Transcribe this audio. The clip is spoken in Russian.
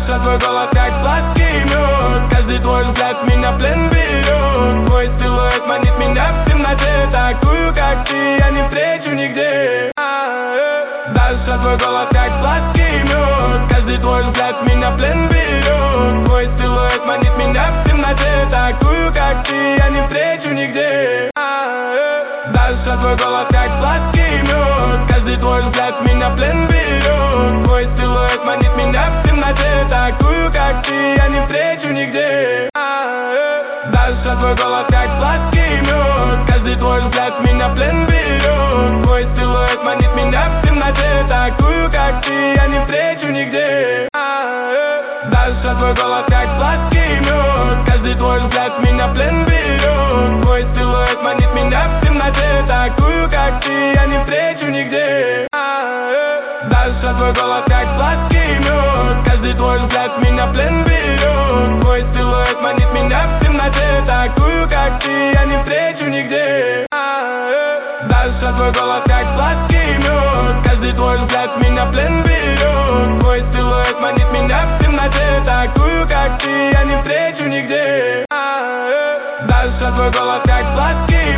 Даша, твой голос как сладкий мед, каждый твой взгляд меня в плен берет. Твой силуэт манит меня в темноте, такую, как ты, я не встречу нигде. Даша, твой голос как сладкий мед, каждый твой взгляд меня в плен берет. Твой силуэт манит меня в темноте, такую, как ты, я не встречу нигде. Даша, твой голос как сладкий мед, каждый твой взгляд меня в плен берет. Твой силуэт манит меня в темноте, такую, как ты, я не встречу нигде. Даша, твой голос как сладкий мед, каждый твой взгляд меня в плен берет. Твой силуэт манит меня в темноте, такую, как ты, я не встречу нигде. Даша, твой голос как сладкий мед, каждый твой взгляд меня в плен берет. Твой силуэт манит меня в темноте, такую, как ты, я не встречу нигде. Даша, твой голос как сладкий мед, каждый твой взгляд меня в плен берет. Твой силуэт манит меня в темноте, такую, как ты, я не встречу нигде. Даша, твой голос как сладкий мед, каждый твой взгляд меня в плен берет. Твой силуэт манит